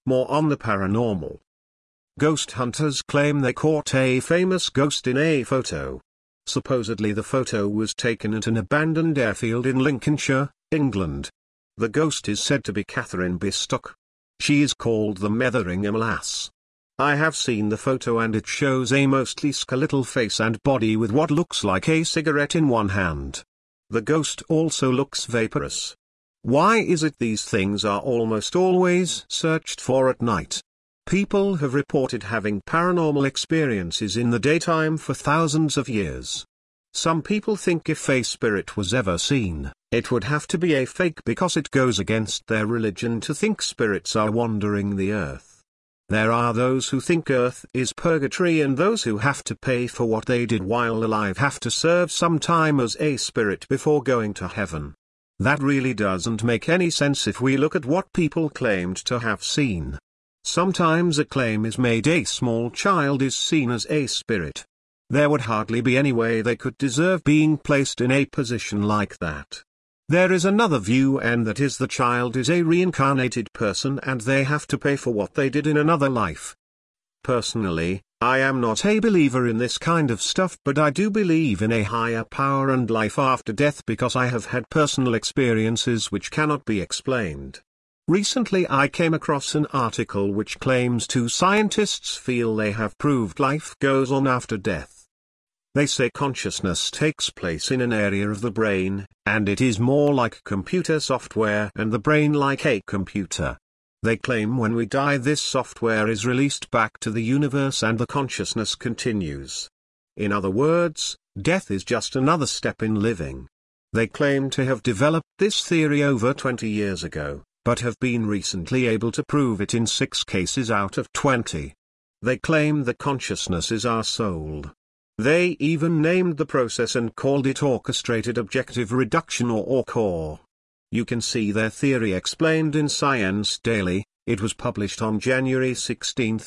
More on the paranormal. Ghost hunters claim they caught a famous ghost in a photo. Supposedly the photo was taken at an abandoned airfield in Lincolnshire, England. The ghost is said to be Catherine Bistock. She is called the Metheringham Lass. I have seen the photo and it shows a mostly skeletal face and body with what looks like a cigarette in one hand. The ghost also looks vaporous. Why is it these things are almost always searched for at night? People have reported having paranormal experiences in the daytime for thousands of years. Some people think if a spirit was ever seen, it would have to be a fake because it goes against their religion to think spirits are wandering the earth. There are those who think earth is purgatory and those who have to pay for what they did while alive have to serve some time as a spirit before going to heaven. That really doesn't make any sense if we look at what people claimed to have seen. Sometimes a claim is made a small child is seen as a spirit. There would hardly be any way they could deserve being placed in a position like that. There is another view, and that is the child is a reincarnated person and they have to pay for what they did in another life. Personally, I am not a believer in this kind of stuff, but I do believe in a higher power and life after death because I have had personal experiences which cannot be explained. Recently I came across an article which claims two scientists feel they have proved life goes on after death. They say consciousness takes place in an area of the brain, and it is more like computer software and the brain like a computer. They claim when we die this software is released back to the universe and the consciousness continues. In other words, death is just another step in living. They claim to have developed this theory over 20 years ago, but have been recently able to prove it in 6 cases out of 20. They claim the consciousness is our soul. They even named the process and called it Orchestrated Objective Reduction or OR. You can see their theory explained in Science Daily. It was published on January 16,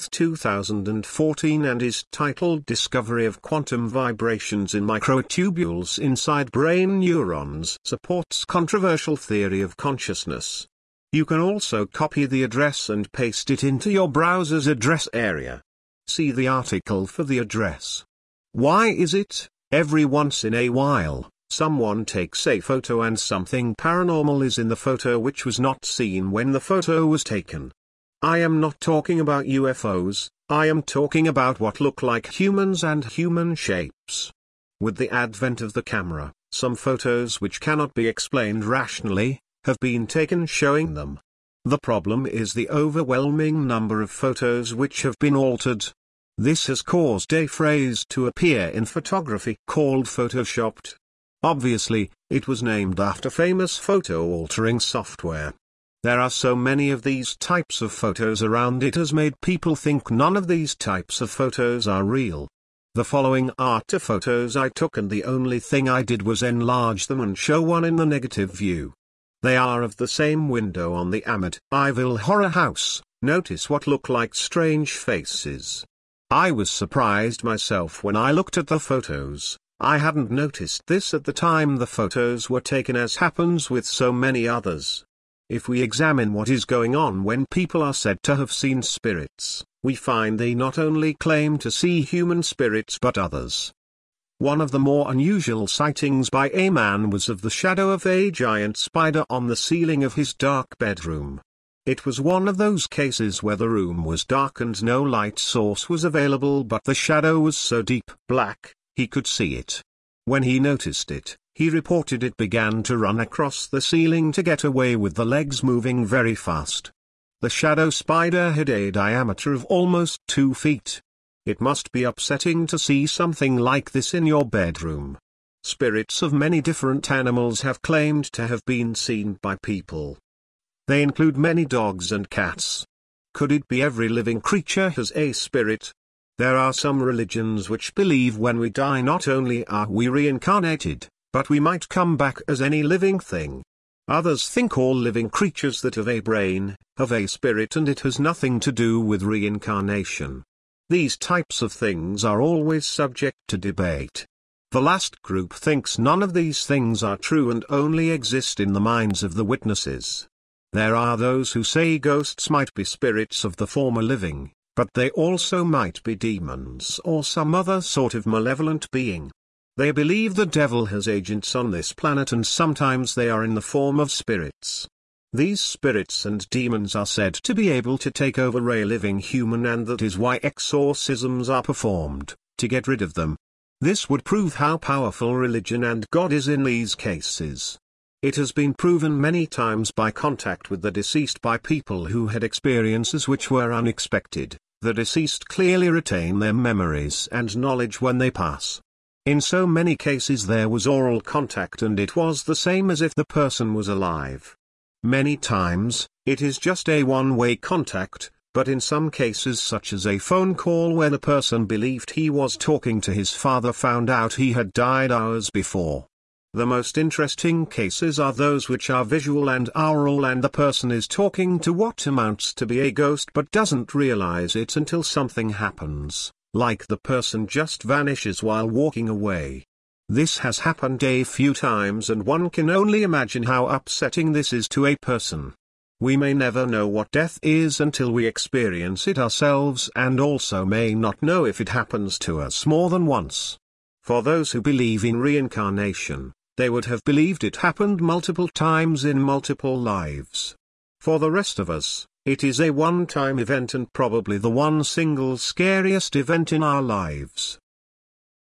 2014 and is titled Discovery of Quantum Vibrations in Microtubules Inside Brain Neurons Supports Controversial Theory of Consciousness. You can also copy the address and paste it into your browser's address area. See the article for the address. Why is it, every once in a while, someone takes a photo and something paranormal is in the photo which was not seen when the photo was taken? I am not talking about UFOs, I am talking about what look like humans and human shapes. With the advent of the camera, some photos which cannot be explained rationally, have been taken showing them. The problem is the overwhelming number of photos which have been altered. This has caused a phrase to appear in photography called photoshopped. Obviously, it was named after famous photo-altering software. There are so many of these types of photos around, it has made people think none of these types of photos are real. The following are 2 photos I took and the only thing I did was enlarge them and show one in the negative view. They are of the same window on the Amityville Horror House. Notice what look like strange faces. I was surprised myself when I looked at the photos. I hadn't noticed this at the time the photos were taken, as happens with so many others. If we examine what is going on when people are said to have seen spirits, we find they not only claim to see human spirits but others. One of the more unusual sightings by a man was of the shadow of a giant spider on the ceiling of his dark bedroom. It was one of those cases where the room was dark and no light source was available, but the shadow was so deep black, he could see it. When he noticed it, he reported it began to run across the ceiling to get away with the legs moving very fast. The shadow spider had a diameter of almost 2 feet. It must be upsetting to see something like this in your bedroom. Spirits of many different animals have claimed to have been seen by people. They include many dogs and cats. Could it be every living creature has a spirit? There are some religions which believe when we die not only are we reincarnated, but we might come back as any living thing. Others think all living creatures that have a brain, have a spirit, and it has nothing to do with reincarnation. These types of things are always subject to debate. The last group thinks none of these things are true and only exist in the minds of the witnesses. There are those who say ghosts might be spirits of the former living, but they also might be demons or some other sort of malevolent being. They believe the devil has agents on this planet, and sometimes they are in the form of spirits. These spirits and demons are said to be able to take over a living human, and that is why exorcisms are performed, to get rid of them. This would prove how powerful religion and God is in these cases. It has been proven many times by contact with the deceased by people who had experiences which were unexpected. The deceased clearly retain their memories and knowledge when they pass. In so many cases there was oral contact, and it was the same as if the person was alive. Many times, it is just a one-way contact, but in some cases, such as a phone call where the person believed he was talking to his father, found out he had died hours before. The most interesting cases are those which are visual and aural, and the person is talking to what amounts to be a ghost but doesn't realize it until something happens, like the person just vanishes while walking away. This has happened a few times, and one can only imagine how upsetting this is to a person. We may never know what death is until we experience it ourselves, and also may not know if it happens to us more than once. For those who believe in reincarnation, they would have believed it happened multiple times in multiple lives. For the rest of us, it is a one-time event, and probably the one single scariest event in our lives.